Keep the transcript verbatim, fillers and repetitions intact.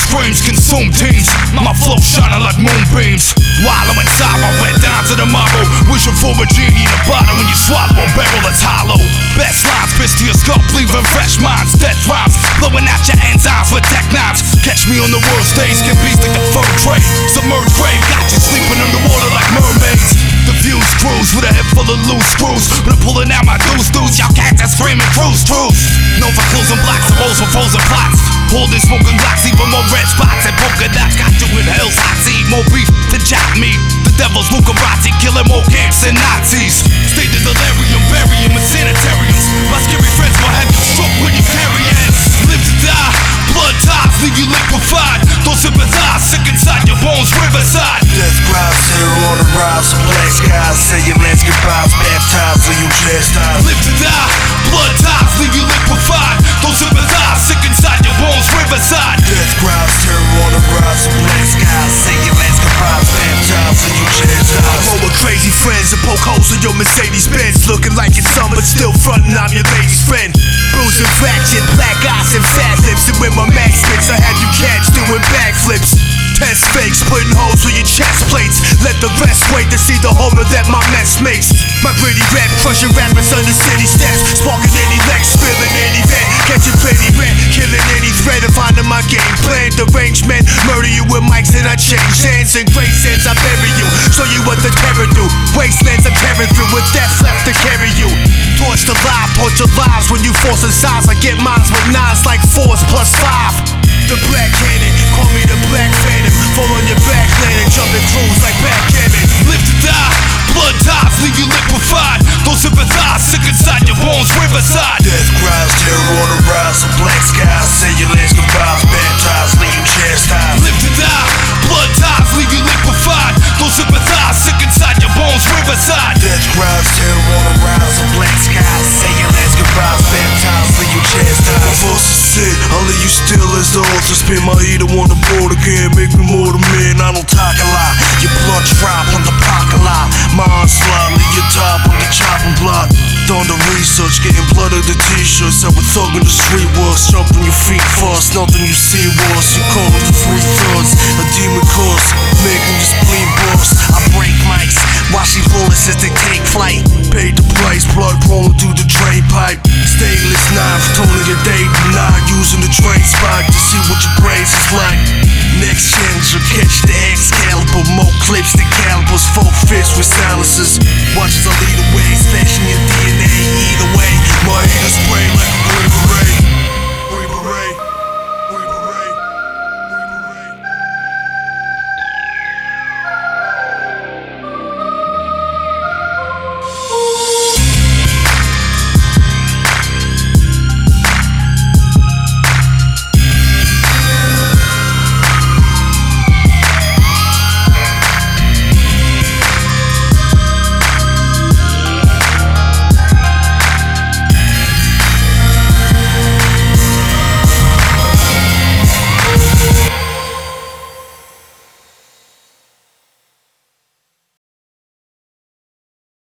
screams consume teams. My flow shining like moonbeams. While I'm inside, I went down to the marble, wishing for a genie in a bottle. When you swallow a barrel that's hollow, best lines pierce to your skull, leaving fresh minds. Death rhymes blowing out your enzymes with tech knives. Catch me on the world stage, get beats like the fur trade. Submerged grave, got you sleeping underwater like mermaids. The views cruise with a head full of loose screws, but I'm pulling out my deuce dudes. Y'all cats are screaming cruise truce. Known for closing blocks, the rolls for frozen plots. Holding smoking blocks, even more red spots and polka dots. Got you in hell's hot seat, more beef than chop meat. The devil's Buccarati, killing more camps than Nazis. State the delirium, burying in sanitariums. My scary friends will have you struck when you carry it. Live to die, blood ties leave you liquefied. Don't sympathize, sick inside your bones, riverside. Death cries, terror on the rise, some black skies. Say your last goodbyes, baptized, leave you chastised. Live to die, blood ties leave you liquefied. Don't sympathize, sick inside your bones, riverside. Death cries, terror on the rise, some black skies. Say your last goodbyes, baptized, leave you chastised. Roll with crazy friends and poke holes in your Mercedes Benz. Looking like it's some, but still frontin', I'm your lady's friend. Bruising fraction, black eyes and fat lips. And with my max spits, I have you cats doing backflips. Test fakes, putting holes through your chest plates. Let the rest wait to see the horror that my mess makes. My gritty rap, crushing rappers under city steps. Sparking any legs, spilling any vent. Catching plenty rent, killing any threat. And finding my game plan, derangement. Murder you with mics and I change hands. In great sense, I bury you, show you what the terror do. Wastelands I'm tearing through with death left to carry you. Torch the live, torch your lives when you force the size. I get mines with nines like fours plus five. The black cannon, call me the black phantom. Fall on your back lane and jump and cruise like backgammon. Live to die, blood ties leave you liquefied. Don't sympathize, sick inside your bones, riverside. Death cries, terror on the rise, some black skies. Say your last goodbyes, baptized, leave you chastised. Live to die, blood ties leave you liquefied. Don't sympathize, sick inside your bones, riverside. Death cries, terror on the rise, some black skies. Say your last goodbyes, baptized, leave you chastised. My force is sick, I'll leave you still as the altar. Spin my heater on the board again, make me more the man. I don't talk a lot. Your blood drop on the parking lot. My onslaught, leave your top on the chopping block. Thunder research, getting blood of the t-shirts. I was thugging the street wars, jumping your feet fast. Nothing you see was, you call them the three thugs. A demon course, making your spleen burst. I break mics, watching bullets as they take flight. Paid the price, blood rolling through the drain pipe. Stainless knife, toning your day to night. Using the train spike to see what your brains is like. Next chance, you'll catch the Excalibur. More clips than calibers, four fists with silencers. Watch as I lead away, stashing your D N A. Either way, my heat is spraying like a green beret.